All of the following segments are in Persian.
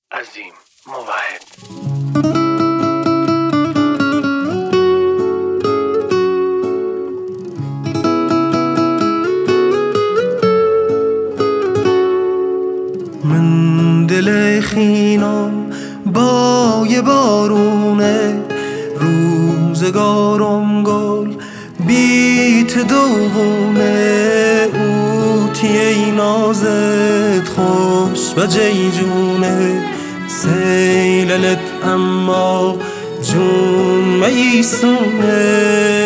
عظیم موحد. من دل خینم با یه بارونه، روزگارم گل بیت دوغونه، اوتی ای نازت خوش و جیجونه، سیللت اما جون میسونه،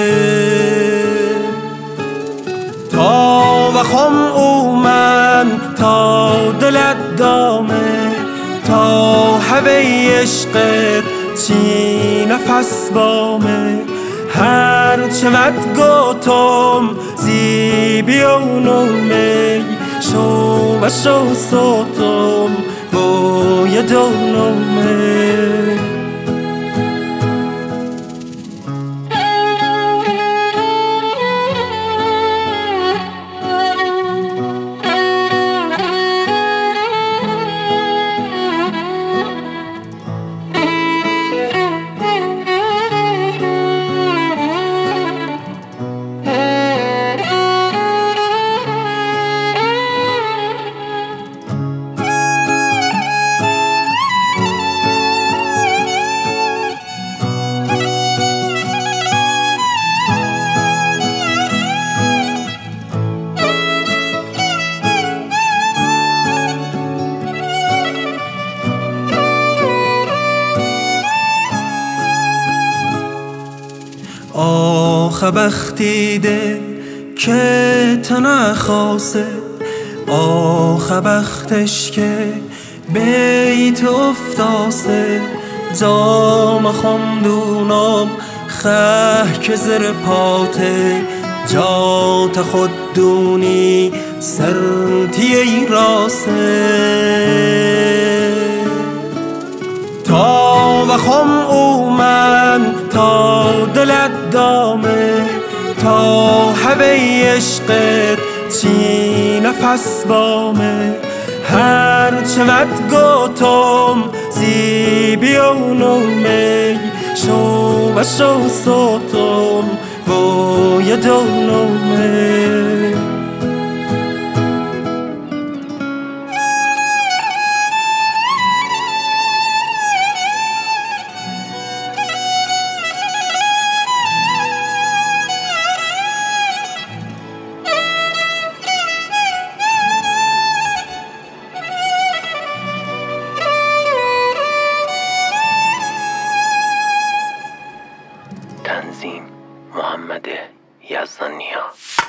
تا بخم اومن تا دلت دامه، تا هوی عشقت چی نفس بامه، هر چه وقت گوتم زیبی و نومی، شو و شو صوتم بوی دونومه. آخ بختی دل که تنه خاصه، آخ بختش که بیت افتاسه، جام خمدونم خه که زر پاته، جات خود دونی سرتی ای راسه، تا بخم اومن تا دلت دامه، تا هوی عشقت چی نفس بامه، هر چه وقت گوتم زیبی و نومی، شو و شو صوتم بوی دونومه. تنظیم محمد یزدانیا.